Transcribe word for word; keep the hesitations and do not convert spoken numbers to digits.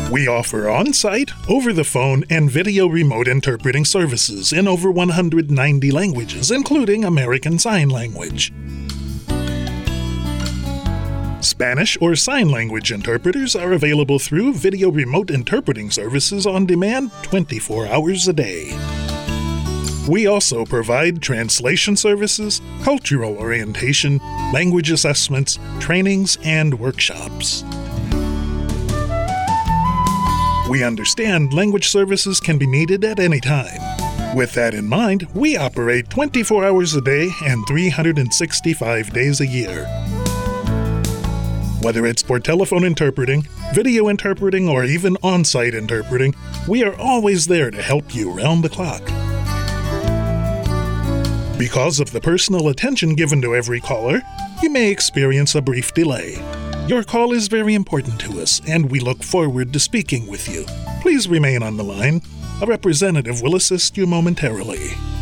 We offer on-site, over-the-phone, and video remote interpreting services in over one hundred ninety languages, including American Sign Language. Spanish or sign language interpreters are available through video remote interpreting services on demand twenty-four hours a day. We also provide translation services, cultural orientation, language assessments, trainings, and workshops. We understand language services can be needed at any time. With that in mind, we operate twenty-four hours a day and three hundred sixty-five days a year. Whether it's for telephone interpreting, video interpreting, or even on-site interpreting, we are always there to help you round the clock. Because of the personal attention given to every caller, you may experience a brief delay. Your call is very important to us, and we look forward to speaking with you. Please remain on the line. A representative will assist you momentarily.